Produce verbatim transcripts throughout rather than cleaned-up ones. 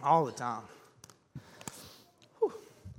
All the time. Whew.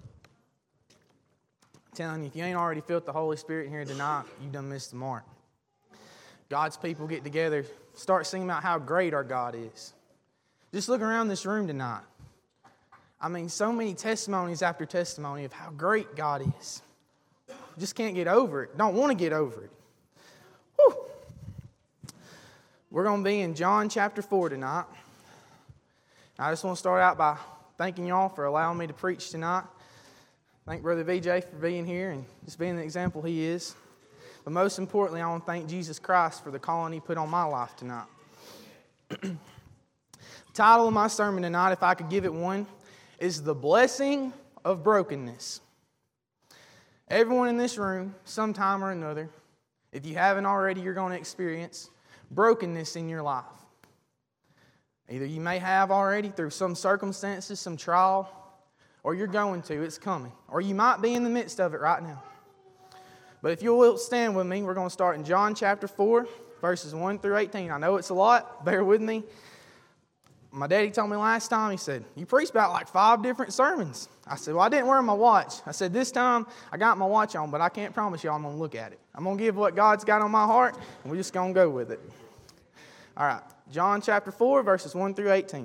I'm telling you, if you ain't already felt the Holy Spirit here tonight, you done missed the mark. God's people get together, start singing about how great our God is. Just look around this room tonight. I mean, so many testimonies after testimony of how great God is. Just can't get over it. Don't want to get over it. Whew. We're going to be in John chapter four tonight. I just want to start out by thanking y'all for allowing me to preach tonight. Thank Brother V J for being here and just being the example he is. But most importantly, I want to thank Jesus Christ for the calling He put on my life tonight. The title of my sermon tonight, if I could give it one, is The Blessing of Brokenness. Everyone in this room, sometime or another, if you haven't already, you're going to experience brokenness in your life. Either you may have already through some circumstances, some trial, or you're going to, it's coming. Or you might be in the midst of it right now. But if you will stand with me, we're going to start in John chapter four, verses one through eighteen. I know it's a lot, bear with me. My daddy told me last time, he said, you preached about like five different sermons. I said, well, I didn't wear my watch. I said, this time I got my watch on, but I can't promise y'all I'm going to look at it. I'm going to give what God's got on my heart, and we're just going to go with it. All right, John chapter four, verses one through eighteen.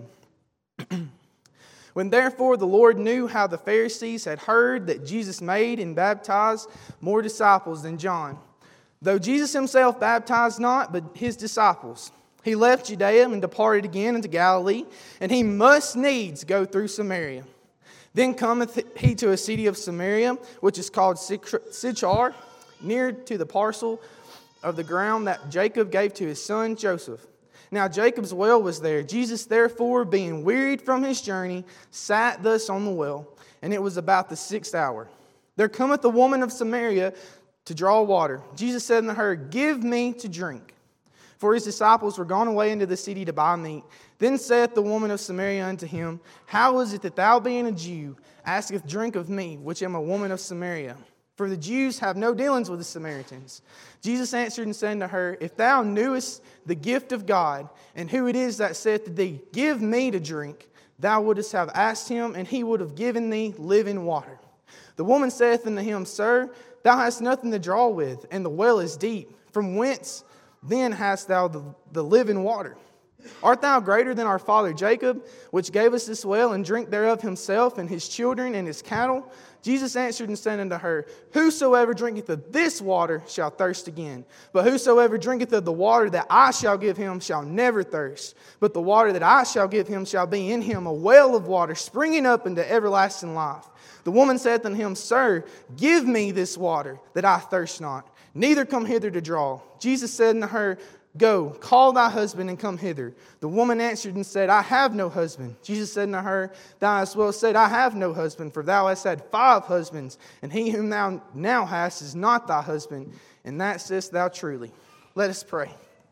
When therefore the Lord knew how the Pharisees had heard that Jesus made and baptized more disciples than John, though Jesus himself baptized not, but his disciples, he left Judea and departed again into Galilee, and he must needs go through Samaria. Then cometh he to a city of Samaria, which is called Sychar, near to the parcel of the ground that Jacob gave to his son Joseph. Now Jacob's well was there. Jesus therefore, being wearied from his journey, sat thus on the well, and it was about the sixth hour. There cometh a woman of Samaria to draw water. Jesus said unto her, give me to drink. For his disciples were gone away into the city to buy meat. Then saith the woman of Samaria unto him, how is it that thou, being a Jew, askest drink of me, which am a woman of Samaria? For the Jews have no dealings with the Samaritans. Jesus answered and said unto her, if thou knewest the gift of God, and who it is that saith to thee, give me to drink, thou wouldest have asked him, and he would have given thee living water. The woman saith unto him, sir, thou hast nothing to draw with, and the well is deep. From whence then hast thou the, the living water? Art thou greater than our father Jacob, which gave us this well, and drink thereof himself, and his children, and his cattle? Jesus answered and said unto her, whosoever drinketh of this water shall thirst again. But whosoever drinketh of the water that I shall give him shall never thirst. But the water that I shall give him shall be in him a well of water springing up into everlasting life. The woman saith unto him, sir, give me this water, that I thirst not, neither come hither to draw. Jesus said unto her, go, call thy husband and come hither. The woman answered and said, I have no husband. Jesus said unto her, thou hast well said, I have no husband, for thou hast had five husbands, and he whom thou now hast is not thy husband, and that sayest thou truly. Let us pray.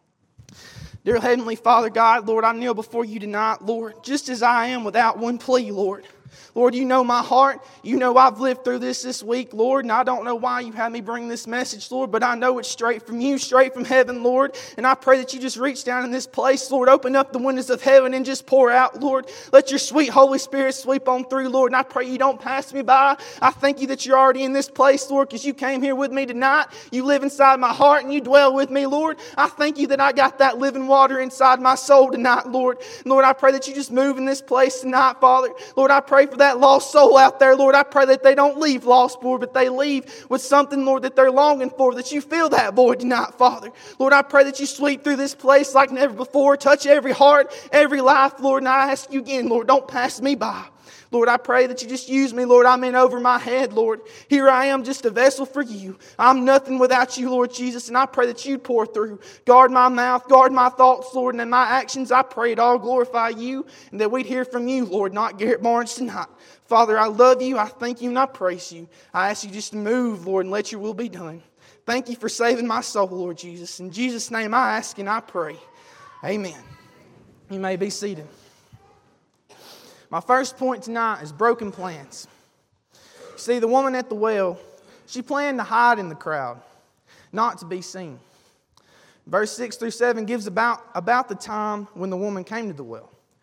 Dear Heavenly Father God, Lord, I kneel before you tonight, Lord, just as I am without one plea, Lord. Lord, you know my heart. You know I've lived through this this week, Lord, and I don't know why you had me bring this message, Lord, but I know it's straight from you, straight from heaven, Lord, and I pray that you just reach down in this place, Lord, open up the windows of heaven and just pour out, Lord. Let your sweet Holy Spirit sweep on through, Lord, and I pray you don't pass me by. I thank you that you're already in this place, Lord, because you came here with me tonight. You live inside my heart and you dwell with me, Lord. I thank you that I got that living water inside my soul tonight, Lord. Lord, I pray that you just move in this place tonight, Father. Lord, I pray for that lost soul out there, Lord. I pray that they don't leave lost, Lord, but they leave with something, Lord, that they're longing for, that you fill that void tonight, Father. Lord, I pray that you sweep through this place like never before, touch every heart, every life, Lord, and I ask you again, Lord, don't pass me by. Lord, I pray that you just use me, Lord. I'm in over my head, Lord. Here I am, just a vessel for you. I'm nothing without you, Lord Jesus, and I pray that you'd pour through. Guard my mouth, guard my thoughts, Lord, and in my actions, I pray it all glorify you, and that we'd hear from you, Lord, not Garrett Barnes tonight. Father, I love you, I thank you, and I praise you. I ask you just to move, Lord, and let your will be done. Thank you for saving my soul, Lord Jesus. In Jesus' name I ask and I pray. Amen. You may be seated. My first point tonight is broken plans. See, the woman at the well, she planned to hide in the crowd, not to be seen. Verse six through seven gives about, about the time when the woman came to the well.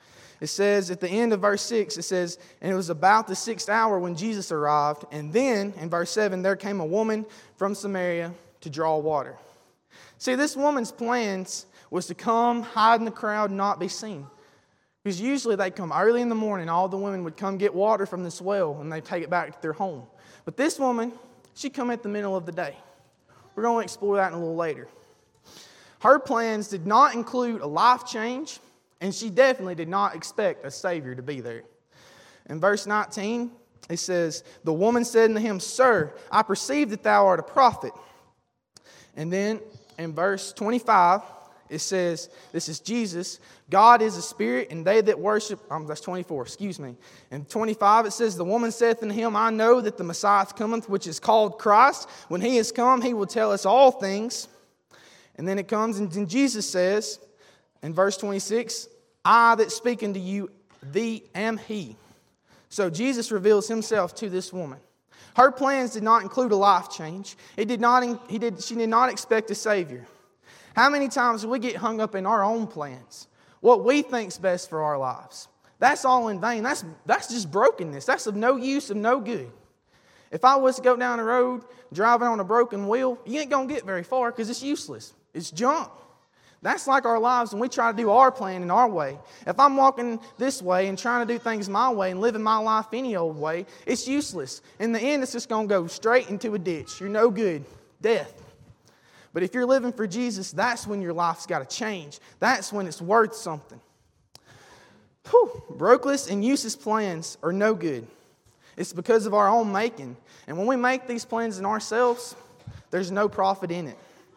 It says at the end of verse six, it says, and it was about the sixth hour when Jesus arrived. And then, in verse seven, there came a woman from Samaria to draw water. See, this woman's plans was to come, hide in the crowd, and not be seen. Because usually they come early in the morning. All the women would come get water from this well, and they'd take it back to their home. But this woman, she come at the middle of the day. We're going to explore that in a little later. Her plans did not include a life change, and she definitely did not expect a Savior to be there. In verse nineteen, it says, the woman said unto him, Sir, I perceive that thou art a prophet. And then in verse twenty-five, it says, this is Jesus, God is a spirit, and they that worship, um, that's twenty-four, excuse me. In twenty-five, it says, the woman saith unto him, I know that the Messiah cometh, which is called Christ. When he is come, he will tell us all things. And then it comes, and then Jesus says, in verse twenty-six, I that speak unto you, thee am he. So Jesus reveals himself to this woman. Her plans did not include a life change. It did not, he did, she did not expect a Savior. How many times do we get hung up in our own plans? What we think's best for our lives. That's all in vain. That's, that's just brokenness. That's of no use, of no good. If I was to go down the road driving on a broken wheel, you ain't going to get very far because it's useless. It's junk. That's like our lives when we try to do our plan in our way. If I'm walking this way and trying to do things my way and living my life any old way, it's useless. In the end, it's just going to go straight into a ditch. You're no good. Death. But if you're living for Jesus, that's when your life's got to change. That's when it's worth something. Whew. Brokeless and useless plans are no good. It's because of our own making. And when we make these plans in ourselves, there's no profit in it.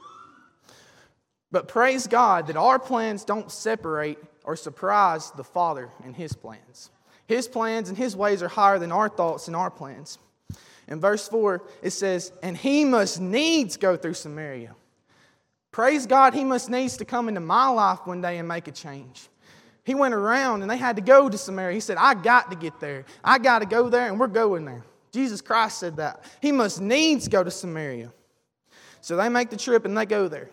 But praise God that our plans don't separate or surprise the Father and His plans. His plans and His ways are higher than our thoughts and our plans. In verse four, it says, and He must needs go through Samaria. Praise God, He must needs to come into my life one day and make a change. He went around and they had to go to Samaria. He said, I got to get there. I got to go there and we're going there. Jesus Christ said that. He must needs go to Samaria. So they make the trip and they go there.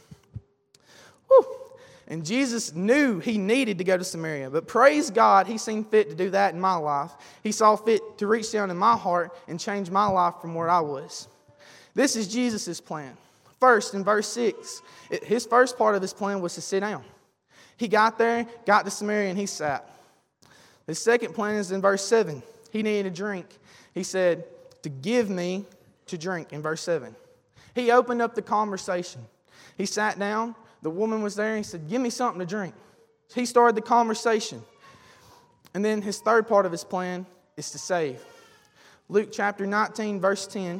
Whew. And Jesus knew He needed to go to Samaria. But praise God, He seen fit to do that in my life. He saw fit to reach down in my heart and change my life from where I was. This is Jesus' plan. First, in verse six, it, His first part of His plan was to sit down. He got there, got to Samaria, and He sat. The second plan is in verse seven. He needed a drink. He said, to give me to drink, in verse seven. He opened up the conversation. He sat down. The woman was there and He said, give me something to drink. He started the conversation. And then His third part of His plan is to save. Luke chapter nineteen, verse ten.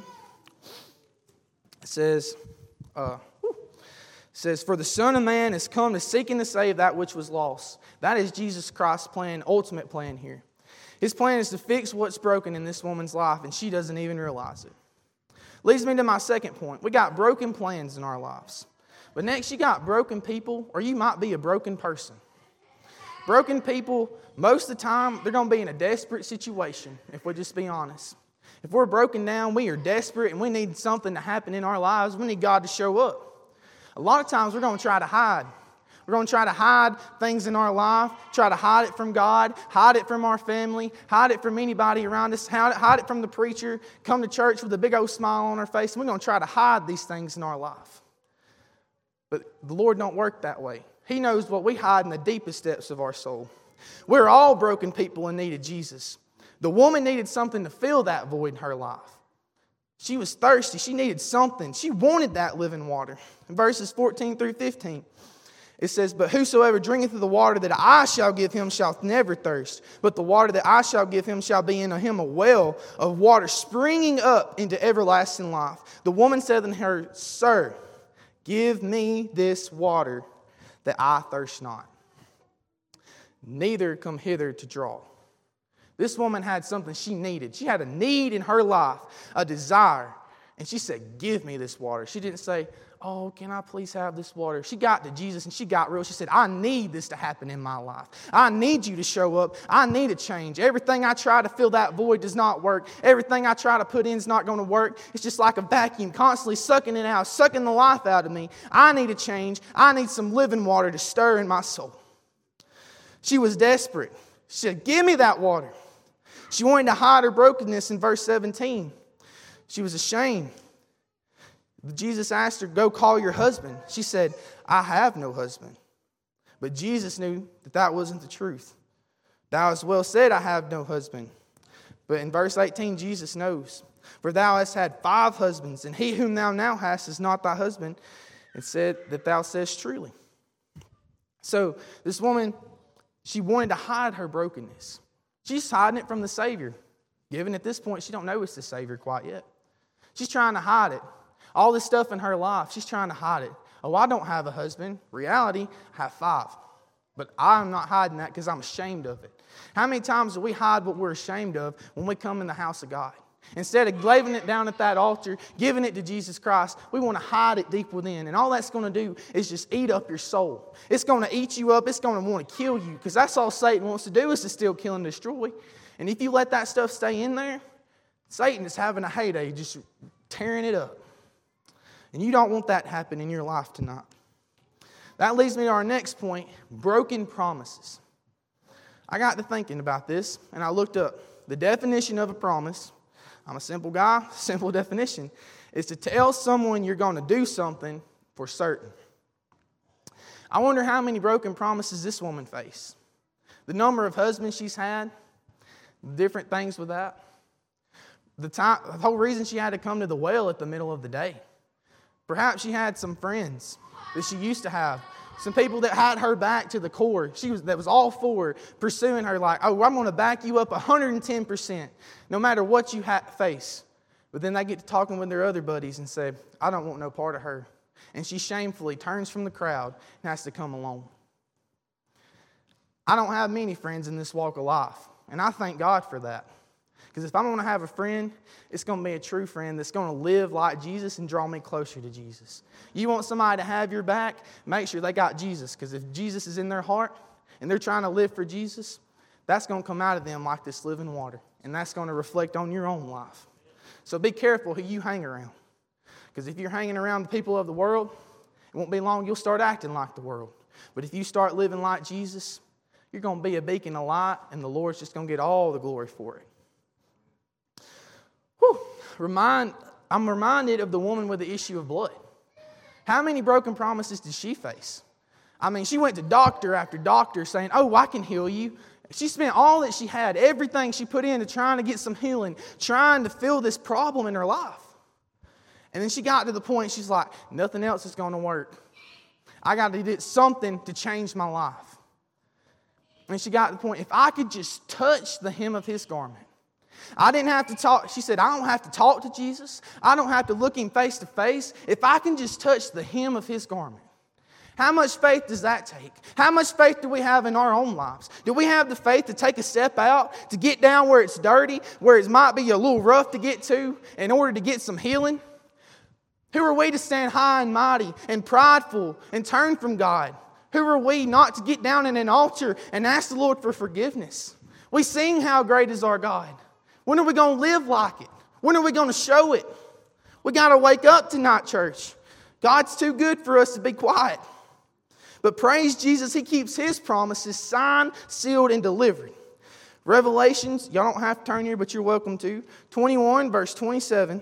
It says, uh, it says, for the Son of Man is come to seek and to save that which was lost. That is Jesus Christ's plan, ultimate plan here. His plan is to fix what's broken in this woman's life, and she doesn't even realize it. Leads me to my second point. We got broken plans in our lives. But next, you got broken people, or you might be a broken person. Broken people, most of the time, they're going to be in a desperate situation, if we just be honest. If we're broken down, we are desperate, and we need something to happen in our lives. We need God to show up. A lot of times, we're going to try to hide. We're going to try to hide things in our life, try to hide it from God, hide it from our family, hide it from anybody around us, hide it from the preacher, come to church with a big old smile on our face, and we're going to try to hide these things in our life. But the Lord don't work that way. He knows what we hide in the deepest depths of our soul. We're all broken people in need of Jesus. The woman needed something to fill that void in her life. She was thirsty. She needed something. She wanted that living water. In verses fourteen through fifteen, it says, but whosoever drinketh of the water that I shall give him shall never thirst. But the water that I shall give him shall be in him a well of water springing up into everlasting life. The woman said unto her, Sir, give me this water that I thirst not. Neither come hither to draw. This woman had something she needed. She had a need in her life, a desire. And she said, give me this water. She didn't say, oh, can I please have this water? She got to Jesus and she got real. She said, I need this to happen in my life. I need you to show up. I need a change. Everything I try to fill that void does not work. Everything I try to put in is not going to work. It's just like a vacuum, constantly sucking it out, sucking the life out of me. I need a change. I need some living water to stir in my soul. She was desperate. She said, give me that water. She wanted to hide her brokenness in verse seventeen. She was ashamed. Jesus asked her, go call your husband. She said, I have no husband. But Jesus knew that that wasn't the truth. Thou hast well said, I have no husband. But in verse eighteen, Jesus knows. For thou hast had five husbands, and he whom thou now hast is not thy husband. And said that thou sayest truly. So this woman, she wanted to hide her brokenness. She's hiding it from the Savior. Given at this point, she don't know it's the Savior quite yet. She's trying to hide it. All this stuff in her life, she's trying to hide it. Oh, I don't have a husband. Reality, I have five. But I'm not hiding that because I'm ashamed of it. How many times do we hide what we're ashamed of when we come in the house of God? Instead of laying it down at that altar, giving it to Jesus Christ, we want to hide it deep within. And all that's going to do is just eat up your soul. It's going to eat you up. It's going to want to kill you because that's all Satan wants to do is to steal, kill, and destroy. And if you let that stuff stay in there, Satan is having a heyday, just tearing it up. And you don't want that to happen in your life tonight. That leads me to our next point, broken promises. I got to thinking about this, and I looked up the definition of a promise. I'm a simple guy. Simple definition is to tell someone you're going to do something for certain. I wonder how many broken promises this woman faced. The number of husbands she's had, different things with that. The, time, the whole reason she had to come to the well at the middle of the day. Perhaps she had some friends that she used to have. Some people that had her back to the core. She was that was all for her, pursuing her like, oh, I'm going to back you up one hundred ten percent, no matter what you ha- face. But then they get to talking with their other buddies and say, I don't want no part of her. And she shamefully turns from the crowd and has to come alone. I don't have many friends in this walk of life, and I thank God for that. Because if I'm going to have a friend, it's going to be a true friend that's going to live like Jesus and draw me closer to Jesus. You want somebody to have your back, make sure they got Jesus. Because if Jesus is in their heart and they're trying to live for Jesus, that's going to come out of them like this living water. And that's going to reflect on your own life. So be careful who you hang around. Because if you're hanging around the people of the world, it won't be long you'll start acting like the world. But if you start living like Jesus, you're going to be a beacon of light and the Lord's just going to get all the glory for it. Whew. Remind, I'm reminded of the woman with the issue of blood. How many broken promises did she face? I mean, she went to doctor after doctor saying, oh, I can heal you. She spent all that she had, everything she put into trying to get some healing, trying to fill this problem in her life. And then she got to the point, she's like, nothing else is going to work. I got to do something to change my life. And she got to the point, if I could just touch the hem of his garment. I didn't have to talk. She said, I don't have to talk to Jesus. I don't have to look him face to face. If I can just touch the hem of his garment. How much faith does that take? How much faith do we have in our own lives? Do we have the faith to take a step out, to get down where it's dirty, where it might be a little rough to get to in order to get some healing? Who are we to stand high and mighty and prideful and turn from God? Who are we not to get down in an altar and ask the Lord for forgiveness? We sing how great is our God. When are we going to live like it? When are we going to show it? We got to wake up tonight, church. God's too good for us to be quiet. But praise Jesus, He keeps His promises signed, sealed, and delivered. Revelations, y'all don't have to turn here, but you're welcome to. twenty-one, verse twenty-seven.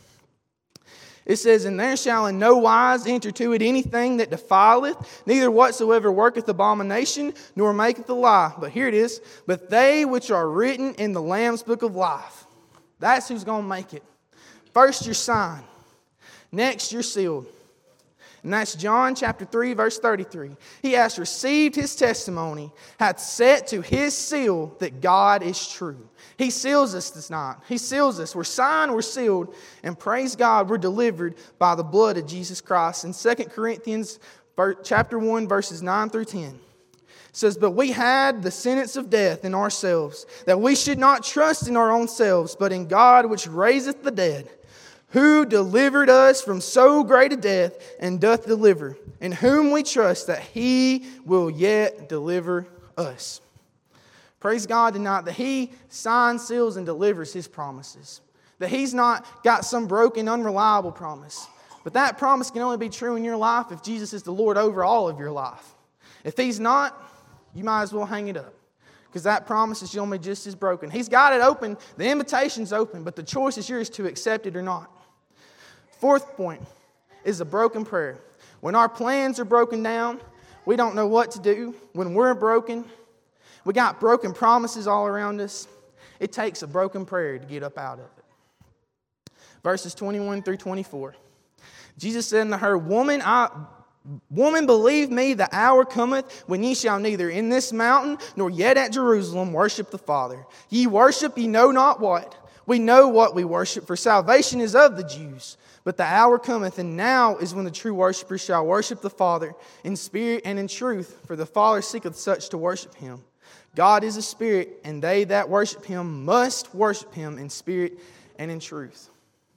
It says, and there shall in no wise enter to it anything that defileth, neither whatsoever worketh abomination, nor maketh a lie. But here it is, but they which are written in the Lamb's book of life. That's who's going to make it. First, you're signed. Next, you're sealed. And that's John chapter three, verse thirty-three. He has received his testimony, hath set to his seal that God is true. He seals us this night. He seals us. We're signed, we're sealed, and praise God, we're delivered by the blood of Jesus Christ. In Second Corinthians chapter one, verses nine through ten. It says, but we had the sentence of death in ourselves, that we should not trust in our own selves, but in God which raiseth the dead, who delivered us from so great a death and doth deliver, in whom we trust that He will yet deliver us. Praise God tonight that He signs, seals, and delivers His promises. That He's not got some broken, unreliable promise. But that promise can only be true in your life if Jesus is the Lord over all of your life. If He's not, you might as well hang it up. because that promise is only just as broken. He's got it open. The invitation's open, but the choice is yours to accept it or not. Fourth point is a broken prayer. When our plans are broken down, we don't know what to do. When we're broken, we got broken promises all around us. It takes a broken prayer to get up out of it. Verses twenty-one through twenty-four. Jesus said unto her, Woman, I, woman, believe me, the hour cometh when ye shall neither in this mountain nor yet at Jerusalem worship the Father. Ye worship, ye know not what. We know what we worship, for salvation is of the Jews. But the hour cometh, and now is when the true worshipers shall worship the Father in spirit and in truth, for the Father seeketh such to worship Him. God is a spirit, and they that worship Him must worship Him in spirit and in truth.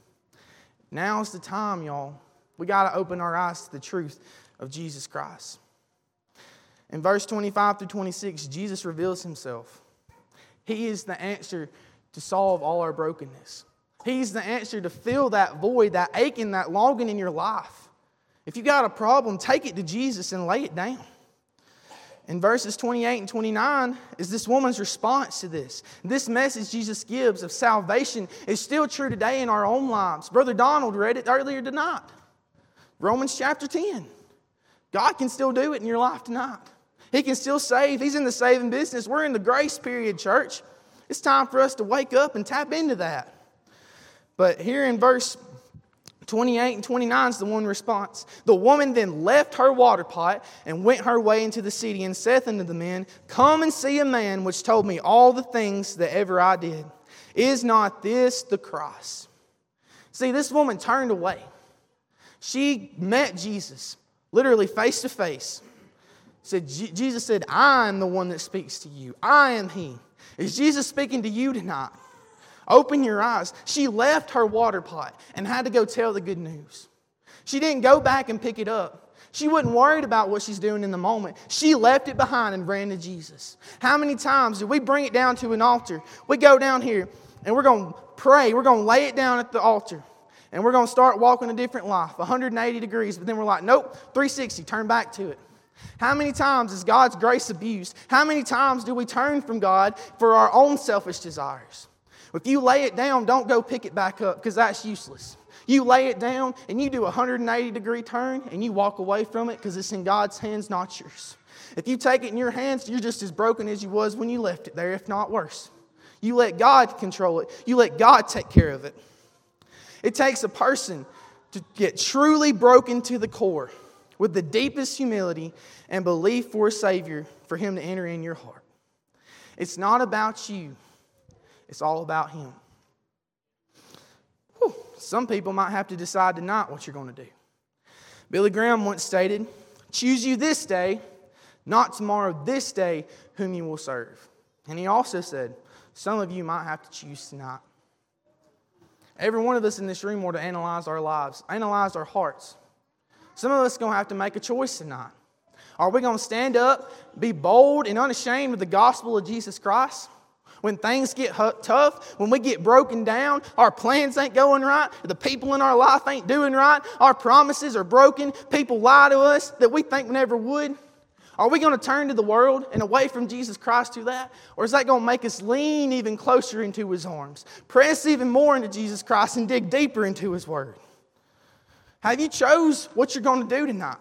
Now's the time, y'all. We got to open our eyes to the truth of Jesus Christ. In verse twenty-five through twenty-six, Jesus reveals Himself. He is the answer to solve all our brokenness. He's the answer to fill that void, that aching, that longing in your life. If you got a problem, take it to Jesus and lay it down. In verses twenty-eight and twenty-nine is this woman's response to this. This message Jesus gives of salvation is still true today in our own lives. Brother Donald read it earlier tonight. Romans chapter ten. God can still do it in your life tonight. He can still save. He's in the saving business. We're in the grace period, church. It's time for us to wake up and tap into that. But here in verse twenty-eight and twenty-nine is the one response. The woman then left her water pot and went her way into the city and saith unto the men, Come and see a man which told me all the things that ever I did. Is not this the Christ? See, this woman turned away. She met Jesus, literally face to face. Said, Jesus said, I am the one that speaks to you. I am He. Is Jesus speaking to you tonight? Open your eyes. She left her water pot and had to go tell the good news. She didn't go back and pick it up. She wasn't worried about what she's doing in the moment. She left it behind and ran to Jesus. How many times do we bring it down to an altar? We go down here and we're going to pray. We're going to lay it down at the altar. And we're going to start walking a different life, one hundred eighty degrees. But then we're like, nope, three sixty, turn back to it. How many times is God's grace abused? How many times do we turn from God for our own selfish desires? If you lay it down, don't go pick it back up, because that's useless. You lay it down and you do a one hundred eighty degree turn and you walk away from it because it's in God's hands, not yours. If you take it in your hands, you're just as broken as you was when you left it there, if not worse. You let God control it. You let God take care of it. It takes a person to get truly broken to the core with the deepest humility and belief for a Savior for Him to enter in your heart. It's not about you. It's all about Him. Whew. Some people might have to decide tonight what you're going to do. Billy Graham once stated, choose you this day, not tomorrow, this day, whom you will serve. And he also said, some of you might have to choose tonight. Every one of us in this room ought to analyze our lives, analyze our hearts. Some of us are going to have to make a choice tonight. Are we going to stand up, be bold and unashamed of the gospel of Jesus Christ? When things get tough, when we get broken down, our plans ain't going right, the people in our life ain't doing right, our promises are broken, people lie to us that we think we never would. Are we going to turn to the world and away from Jesus Christ to that? Or is that going to make us lean even closer into His arms, press even more into Jesus Christ and dig deeper into His Word? Have you chose what you're going to do tonight?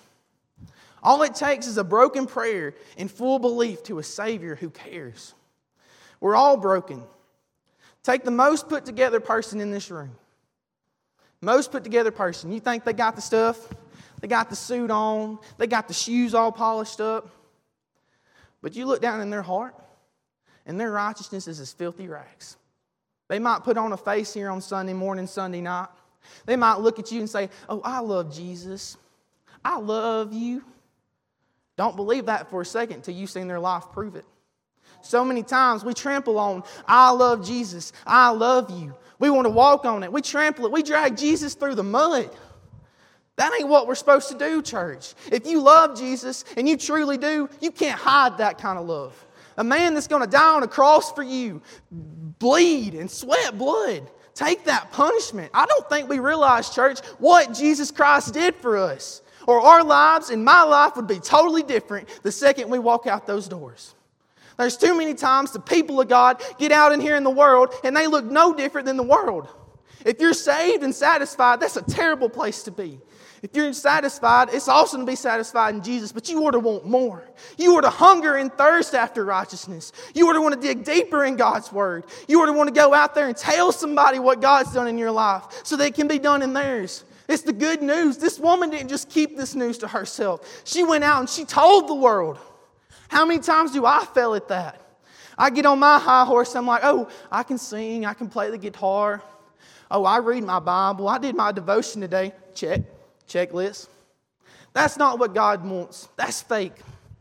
All it takes is a broken prayer and full belief to a Savior who cares. We're all broken. Take the most put together person in this room. Most put together person. You think they got the stuff? They got the suit on. They got the shoes all polished up. But you look down in their heart, and their righteousness is as filthy rags. They might put on a face here on Sunday morning, Sunday night. They might look at you and say, oh, I love Jesus. I love you. Don't believe that for a second until you've seen their life prove it. So many times we trample on, I love Jesus, I love you. We want to walk on it. We trample it. We drag Jesus through the mud. That ain't what we're supposed to do, church. If you love Jesus, and you truly do, you can't hide that kind of love. A man that's going to die on a cross for you, bleed and sweat blood, take that punishment. I don't think we realize, church, what Jesus Christ did for us. Or our lives and my life would be totally different the second we walk out those doors. There's too many times the people of God get out in here in the world and they look no different than the world. If you're saved and satisfied, that's a terrible place to be. If you're satisfied, it's awesome to be satisfied in Jesus, but you ought to want more. You ought to hunger and thirst after righteousness. You ought to want to dig deeper in God's Word. You ought to want to go out there and tell somebody what God's done in your life so that it can be done in theirs. It's the good news. This woman didn't just keep this news to herself. She went out and she told the world. How many times do I fail at that? I get on my high horse, I'm like, oh, I can sing, I can play the guitar. Oh, I read my Bible, I did my devotion today. Check, checklist. That's not what God wants. That's fake.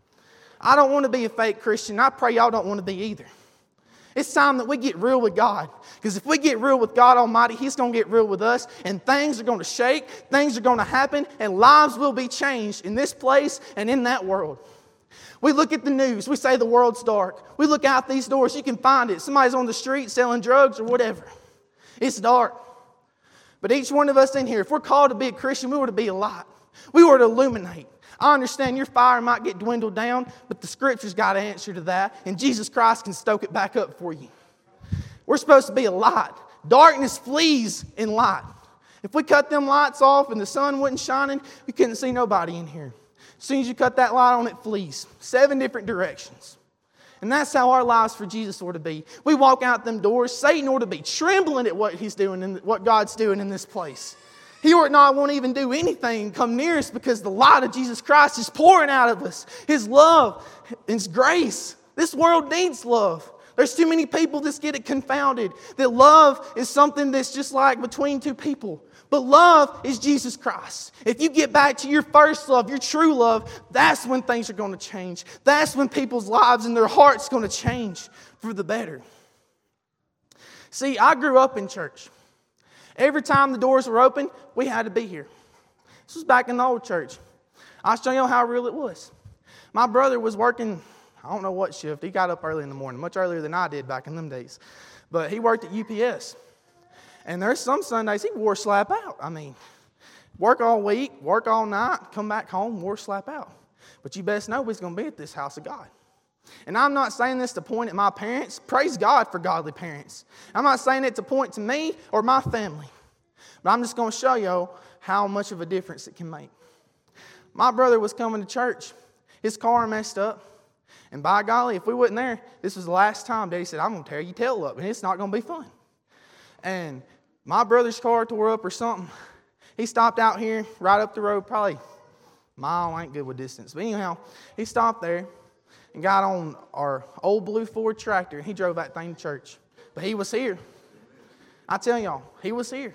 I don't want to be a fake Christian. I pray y'all don't want to be either. It's time that we get real with God. Because if we get real with God Almighty, He's going to get real with us. And things are going to shake, things are going to happen, and lives will be changed in this place and in that world. We look at the news. We say the world's dark. We look out these doors. You can find it. Somebody's on the street selling drugs or whatever. It's dark. But each one of us in here, if we're called to be a Christian, we ought to be a light. We ought to illuminate. I understand your fire might get dwindled down, but the Scripture's got an answer to that, and Jesus Christ can stoke it back up for you. We're supposed to be a light. Darkness flees in light. If we cut them lights off and the sun wasn't shining, we couldn't see nobody in here. As soon as you cut that light on, it flees. Seven different directions. And that's how our lives for Jesus ought to be. We walk out them doors. Satan ought to be trembling at what he's doing and what God's doing in this place. He ought not want to even do anything come near us because the light of Jesus Christ is pouring out of us. His love, His grace. This world needs love. There's too many people that get it confounded. That love is something that's just like between two people. But love is Jesus Christ. If you get back to your first love, your true love, that's when things are going to change. That's when people's lives and their hearts are going to change for the better. See, I grew up in church. Every time the doors were open, we had to be here. This was back in the old church. I'll show you how real it was. My brother was working, I don't know what shift. He got up early in the morning, much earlier than I did back in them days. But he worked at U P S. And there's some Sundays he wore slap out. I mean, work all week, work all night, come back home, wore slap out. But you best know he's going to be at this house of God. And I'm not saying this to point at my parents. Praise God for godly parents. I'm not saying it to point to me or my family. But I'm just going to show you how much of a difference it can make. My brother was coming to church. His car messed up. And by golly, if we wasn't there, this was the last time Daddy said, I'm going to tear your tail up. And it's not going to be fun. And my brother's car tore up or something. He stopped out here, right up the road, probably a mile, I ain't good with distance. But anyhow, he stopped there and got on our old blue Ford tractor. And he drove that thing to church. But he was here. I tell y'all, he was here.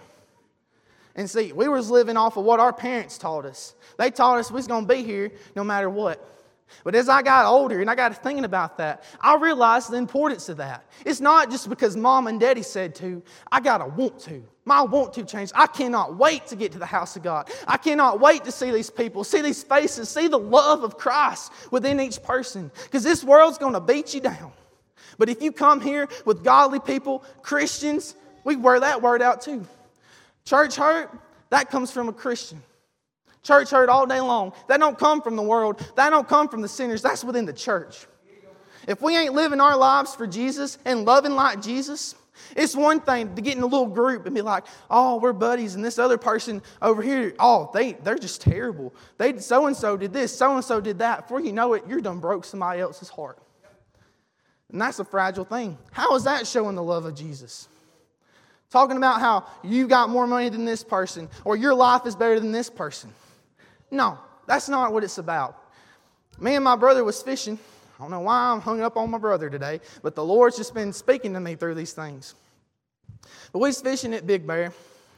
And see, we was living off of what our parents taught us. They taught us we was going to be here no matter what. But as I got older and I got thinking about that, I realized the importance of that. It's not just because Mom and Daddy said to. I got to want to. My want to changed. I cannot wait to get to the house of God. I cannot wait to see these people, see these faces, see the love of Christ within each person. Because this world's going to beat you down. But if you come here with godly people, Christians, we wear that word out too. Church hurt, that comes from a Christian. Church hurt all day long. That don't come from the world. That don't come from the sinners. That's within the church. If we ain't living our lives for Jesus and loving like Jesus, it's one thing to get in a little group and be like, oh, we're buddies, and this other person over here, oh, they, they're just terrible. They so-and-so did this, so-and-so did that. Before you know it, you're done broke somebody else's heart. And that's a fragile thing. How is that showing the love of Jesus? Talking about how you got more money than this person, or your life is better than this person. No, that's not what it's about. Me and my brother was fishing. I don't know why I'm hung up on my brother today, but the Lord's just been speaking to me through these things. But we was fishing at Big Bear.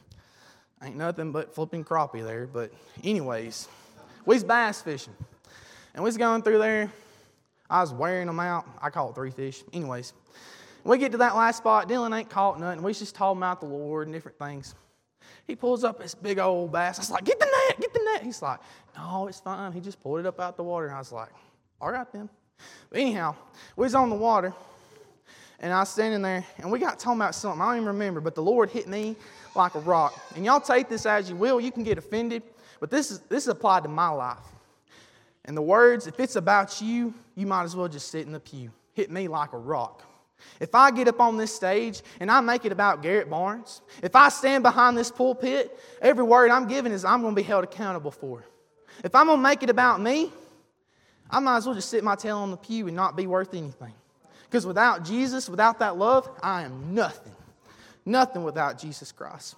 Ain't nothing but flipping crappie there, but anyways, we was bass fishing. And we was going through there. I was wearing them out. I caught three fish. Anyways, we get to that last spot. Dylan ain't caught nothing. We just talking about the Lord and different things. He pulls up this big old bass. I was like, get the net, get the net. He's like, no, it's fine. He just pulled it up out the water. And I was like, all right then. But anyhow, we was on the water, and I was standing there, and we got talking about something. I don't even remember, but the Lord hit me like a rock. And y'all take this as you will. You can get offended, but this is this is applied to my life. And the words, if it's about you, you might as well just sit in the pew. hit me like a rock. If I get up on this stage and I make it about Garrett Barnes, if I stand behind this pulpit, every word I'm giving is I'm going to be held accountable for. If I'm going to make it about me, I might as well just sit my tail on the pew and not be worth anything. Because without Jesus, without that love, I am nothing. Nothing without Jesus Christ.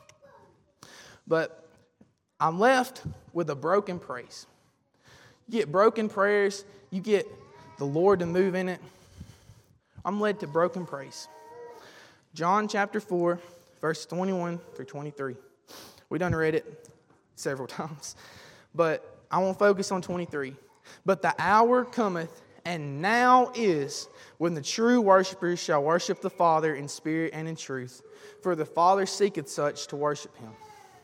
But I'm left with a broken praise. You get broken prayers, you get the Lord to move in it. I'm led to broken praise. John chapter four, verse twenty-one through twenty-three. We done read it several times, but I want to focus on twenty-three. But the hour cometh, and now is, when the true worshipers shall worship the Father in spirit and in truth, for the Father seeketh such to worship Him.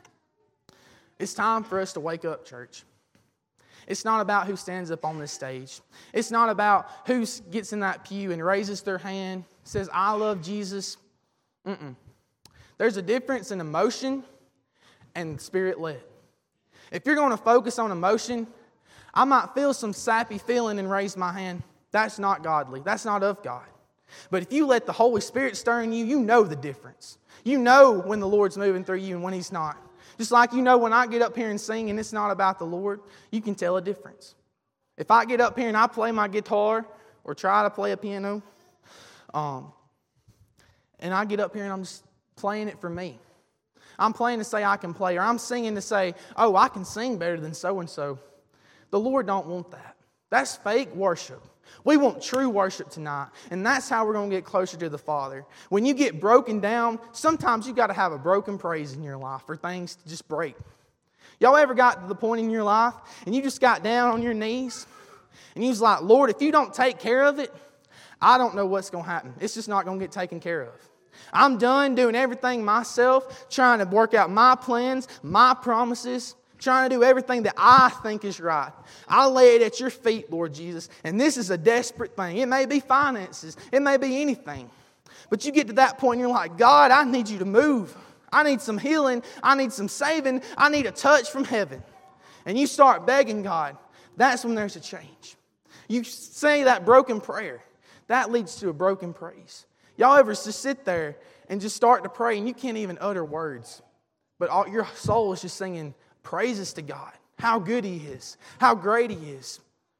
It's time for us to wake up, church. It's not about who stands up on this stage. It's not about who gets in that pew and raises their hand, says, I love Jesus. Mm-mm. There's a difference in emotion and spirit-led. If you're going to focus on emotion, I might feel some sappy feeling and raise my hand. That's not godly. That's not of God. But if you let the Holy Spirit stir in you, you know the difference. You know when the Lord's moving through you and when He's not. Just like you know when I get up here and sing and it's not about the Lord, you can tell a difference. If I get up here and I play my guitar or try to play a piano, um, and I get up here and I'm just playing it for me. I'm playing to say I can play, or I'm singing to say, oh, I can sing better than so-and-so. The Lord don't want that. That's fake worship. We want true worship tonight, and that's how we're going to get closer to the Father. When you get broken down, sometimes you got to have a broken praise in your life for things to just break. Y'all ever got to the point in your life and you just got down on your knees and you was like, Lord, if you don't take care of it, I don't know what's going to happen. It's just not going to get taken care of. I'm done doing everything myself, trying to work out my plans, my promises, trying to do everything that I think is right. I lay it at your feet, Lord Jesus, and this is a desperate thing. It may be finances. It may be anything. But you get to that point and you're like, God, I need you to move. I need some healing. I need some saving. I need a touch from heaven. And you start begging God. That's when there's a change. You say that broken prayer. That leads to a broken praise. Y'all ever just sit there and just start to pray and you can't even utter words, but all, your soul is just singing praises to God, how good He is, how great He is.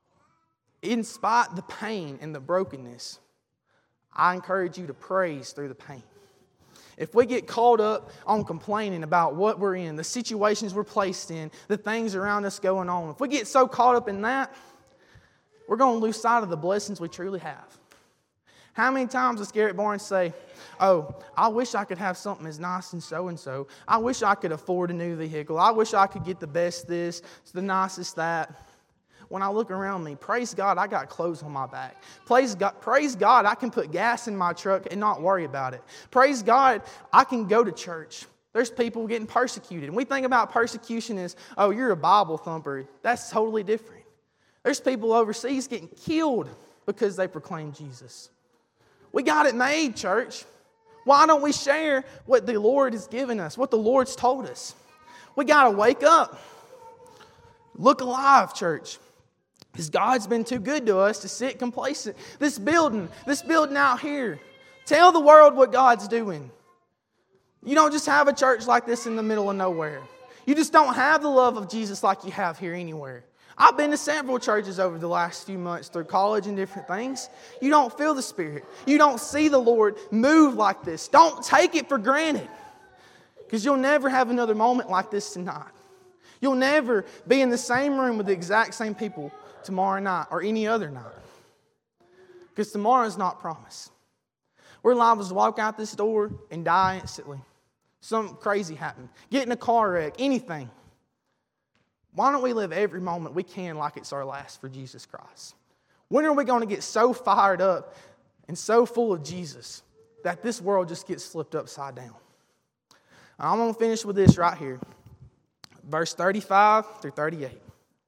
In spite of the pain and the brokenness, I encourage you to praise through the pain. If we get caught up on complaining about what we're in, the situations we're placed in, the things around us going on, if we get so caught up in that, we're going to lose sight of the blessings we truly have. How many times does Garrett Barnes say, oh, I wish I could have something as nice as so-and-so. I wish I could afford a new vehicle. I wish I could get the best this, the nicest that. When I look around me, praise God, I got clothes on my back. Praise God, praise God, I can put gas in my truck and not worry about it. Praise God, I can go to church. There's people getting persecuted. And we think about persecution as, oh, you're a Bible thumper. That's totally different. There's people overseas getting killed because they proclaim Jesus. We got it made, church. Why don't we share what the Lord has given us, what the Lord's told us? We got to wake up. Look alive, church. Because God's been too good to us to sit complacent. This building, this building out here, tell the world what God's doing. You don't just have a church like this in the middle of nowhere. You just don't have the love of Jesus like you have here anywhere. I've been to several churches over the last few months through college and different things. You don't feel the Spirit. You don't see the Lord move like this. Don't take it for granted. Because you'll never have another moment like this tonight. You'll never be in the same room with the exact same people tomorrow night or any other night. Because tomorrow is not promised. We're liable to walk out this door and die instantly. Something crazy happen. Get in a car wreck, anything. Why don't we live every moment we can like it's our last for Jesus Christ? When are we going to get so fired up and so full of Jesus that this world just gets flipped upside down? I'm going to finish with this right here. Verse thirty-five through thirty-eight.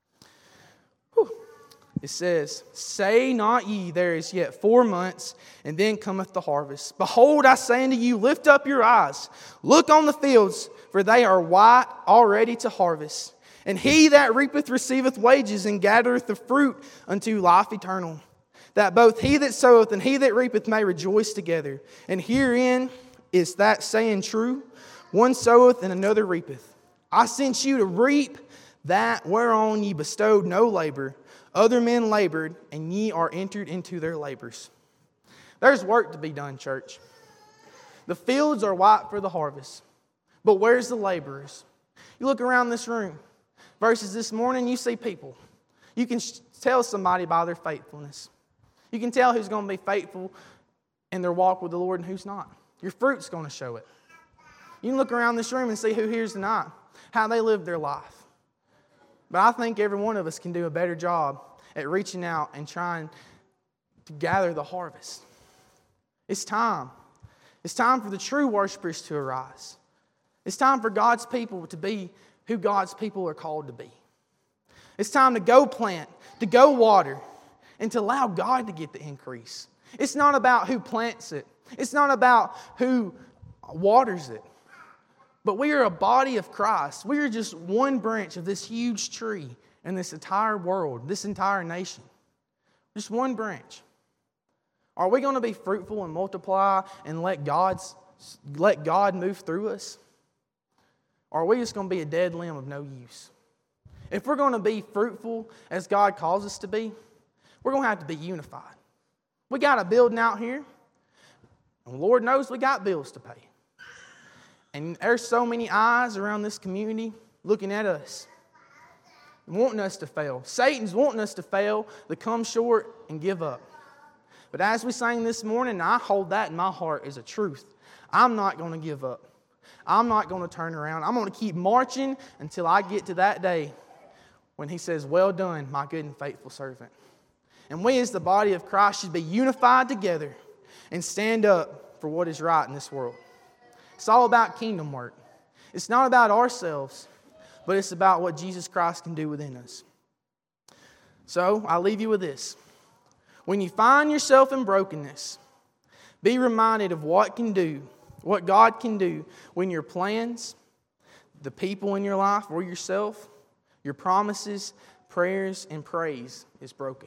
Whew. It says, say not ye, there is yet four months, and then cometh the harvest. Behold, I say unto you, lift up your eyes, look on the fields, for they are white already to harvest. And he that reapeth receiveth wages, and gathereth the fruit unto life eternal. that both he that soweth and he that reapeth may rejoice together. And herein is that saying true, one soweth and another reapeth. I sent you to reap that whereon ye bestowed no labor. Other men labored, and ye are entered into their labors. There's work to be done, church. The fields are white for the harvest. But where's the laborers? You look around this room. Versus this morning, you see people. You can tell somebody by their faithfulness. You can tell who's going to be faithful in their walk with the Lord and who's not. Your fruit's going to show it. You can look around this room and see who here's tonight, how they live their life. But I think every one of us can do a better job at reaching out and trying to gather the harvest. It's time. It's time for the true worshipers to arise. It's time for God's people to be who God's people are called to be. It's time to go plant, to go water, and to allow God to get the increase. It's not about who plants it. It's not about who waters it. But we are a body of Christ. We are just one branch of this huge tree in this entire world, this entire nation. Just one branch. Are we going to be fruitful and multiply and let God's let God move through us? Or are we just going to be a dead limb of no use? If we're going to be fruitful as God calls us to be, we're going to have to be unified. We got a building out here, and Lord knows we got bills to pay. And there's so many eyes around this community looking at us, wanting us to fail. Satan's wanting us to fail, to come short and give up. But as we sang this morning, I hold that in my heart as a truth. I'm not going to give up. I'm not going to turn around. I'm going to keep marching until I get to that day when He says, well done, my good and faithful servant. And we as the body of Christ should be unified together and stand up for what is right in this world. It's all about kingdom work. It's not about ourselves, but it's about what Jesus Christ can do within us. So, I'll leave you with this. When you find yourself in brokenness, be reminded of what can do, what God can do when your plans, the people in your life or yourself, your promises, prayers, and praise is broken.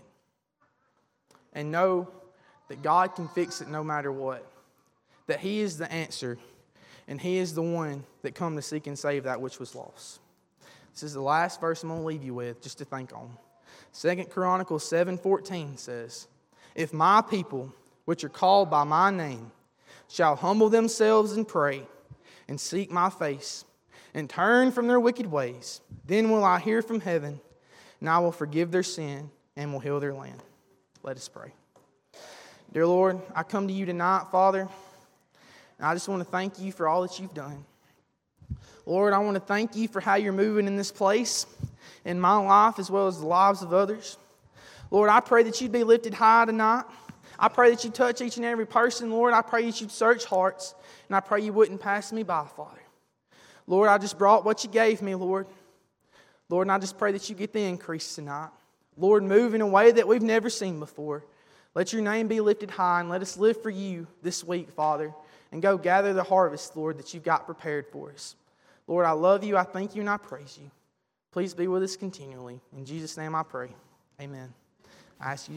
And know that God can fix it no matter what. That He is the answer. And He is the one that come to seek and save that which was lost. This is the last verse I'm going to leave you with, just to think on. Second Chronicles seven fourteen says, if my people, which are called by my name, shall humble themselves and pray, and seek my face, and turn from their wicked ways, then will I hear from heaven, and I will forgive their sin, and will heal their land. Let us pray. Dear Lord, I come to you tonight, Father, and I just want to thank you for all that you've done. Lord, I want to thank you for how you're moving in this place, in my life as well as the lives of others. Lord, I pray that you'd be lifted high tonight. I pray that you touch each and every person, Lord. I pray that you'd search hearts, and I pray you wouldn't pass me by, Father. Lord, I just brought what you gave me, Lord. Lord, and I just pray that you get the increase tonight. Lord, move in a way that we've never seen before. Let your name be lifted high, and let us live for you this week, Father, and go gather the harvest, Lord, that you've got prepared for us. Lord, I love you, I thank you, and I praise you. Please be with us continually. In Jesus' name I pray. Amen. I ask you